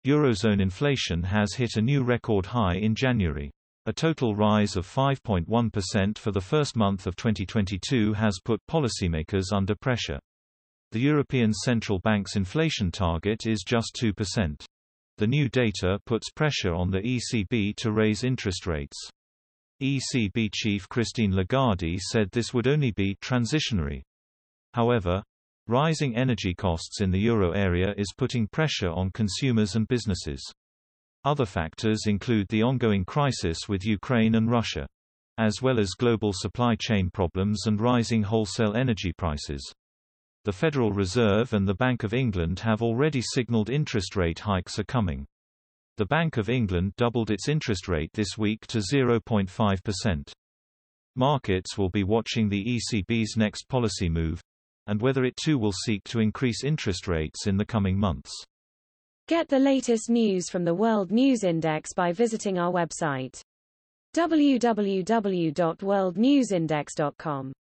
Eurozone inflation has hit a new record high in January. A total rise of 5.1% for the first month of 2022 has put policymakers under pressure. The European Central Bank's inflation target is just 2%. The new data puts pressure on the ECB to raise interest rates. ECB chief Christine Lagarde said this would only be transitionary. However, rising energy costs in the euro area is putting pressure on consumers and businesses. Other factors include the ongoing crisis with Ukraine and Russia, as well as global supply chain problems and rising wholesale energy prices. The Federal Reserve and the Bank of England have already signaled interest rate hikes are coming. The Bank of England doubled its interest rate this week to 0.5%. Markets will be watching the ECB's next policy move, and whether it too will seek to increase interest rates in the coming months. Get the latest news from the World News Index by visiting our website, www.worldnewsindex.com.